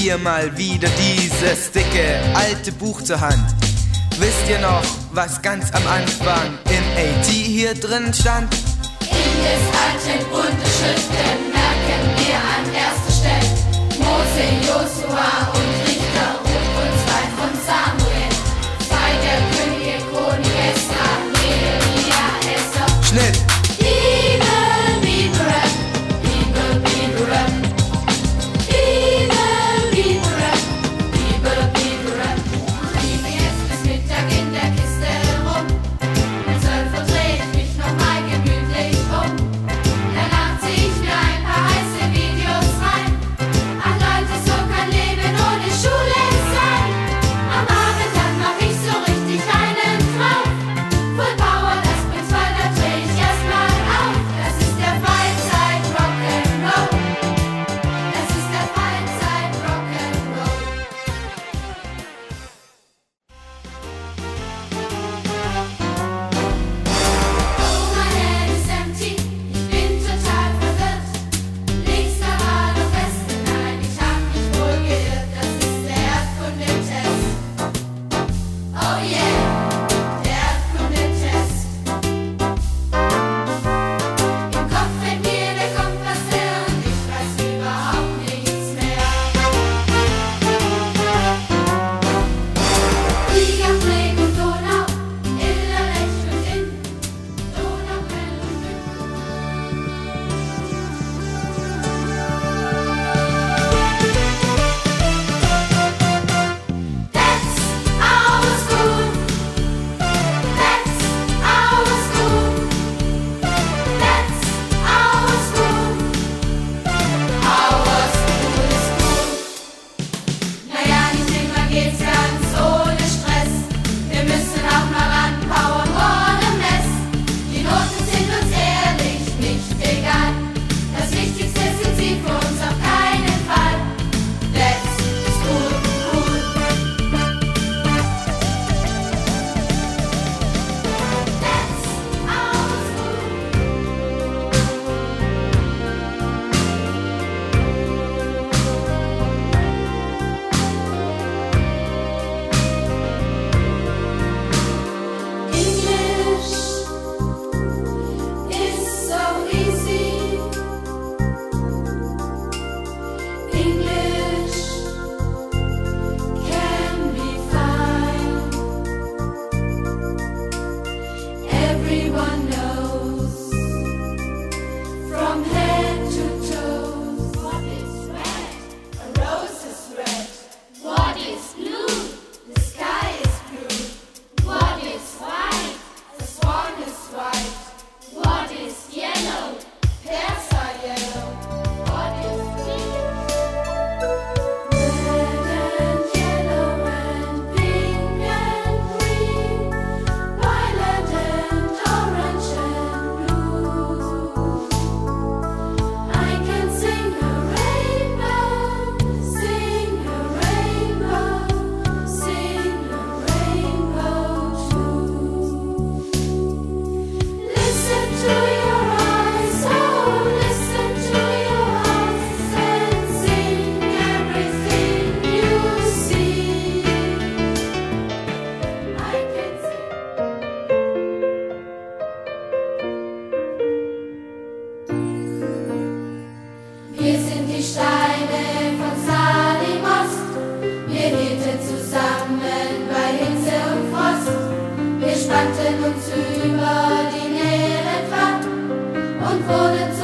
ihr mal wieder dieses dicke alte Buch zur Hand. Wisst ihr noch, was ganz am Anfang im AT hier drin stand? In des alten bunte Schriften merken wir an erster Stelle Mose, Josua und Richter, Ruth und 2 von Samuel, 2 der Könige, Chronik, Esra, Nehemia, Esther. Schnitt! Bibel, Bibel, Bibel, Bibel, Bibel, Bibel, Bibel, Bibel. Liebe jetzt bis Mittag in der Kiste rum. Um 12 Uhr dreh ich mich nochmal gemütlich um. Danach zieh ich mir ein paar heiße Videos rein. Ach Leute, so kann Leben ohne Schule sein. Am Abend dann mach ich so richtig einen drauf. Full Power, das bringt's, weil da dreh ich erstmal auf. Das ist der Freizeit Rock'n'Roll. Das ist der Freizeit Rock'n'Roll. Oh, mein Head is empty, ich bin total verwirrt. Links da war doch Westen, nein, ich hab mich wohl geirrt. Das ist der Erdkundetest. Oh yeah, der Erdkundetest. Im Kopf fällt mir der Kompass leer und ich weiß überhaupt nichts mehr. Liga, Fleck und Donau, Iller, Lech und Inn, Donau, Quell und Münd. That's our school. That's our school. That's our school. Our school is cool. Naja, nicht immer geht's ganz ohne Stress. Wir müssen auch mal ranpowern, ohne Mess. Die Noten sind uns ehrlich nicht egal. Das Wichtigste sind sie für uns auf keinen Fall. That's school, cool. That's our school. English is so easy. English can be fine. Everyone knows from head to toes. What is red? A rose is red. What is blue? The sky is blue. What is white? The swan is white. What is yellow? Pears are yellow. What is green? Red and yellow and pink and green. Violet and orange and blue. I can sing a rainbow, sing a rainbow, sing a rainbow too. Listen to your eyes, oh, listen to your eyes and sing everything you see. I can sing. Wir sind die Steine von Salimost. Wir hielten zusammen bei Hitze und Frost. Wir spannten uns über die Meere und wurden